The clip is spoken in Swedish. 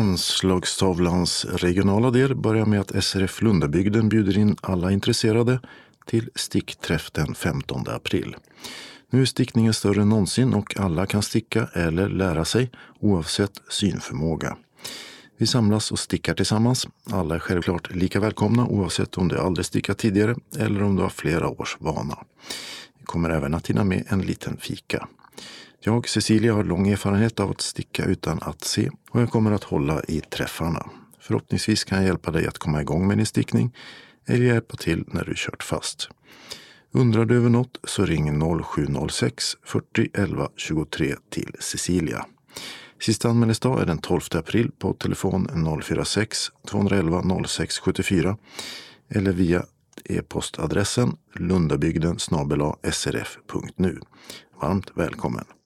Anslagstavlans regionala del börjar med att SRF Lundabygden bjuder in alla intresserade till stickträff den 15 april. Nu är stickningen större än någonsin och alla kan sticka eller lära sig oavsett synförmåga. Vi samlas och stickar tillsammans. Alla är självklart lika välkomna oavsett om du aldrig stickat tidigare eller om du har flera års vana. Vi kommer även att hinna med en liten fika. Jag, Cecilia, har lång erfarenhet av att sticka utan att se och jag kommer att hålla i träffarna. Förhoppningsvis kan jag hjälpa dig att komma igång med din stickning eller hjälpa till när du kört fast. Undrar du över något så ring 0706 40 11 23 till Cecilia. Sista anmälningsdag är den 12 april på telefon 046 211 0674 eller via e-postadressen lundabygden@srf.nu. Varmt välkommen!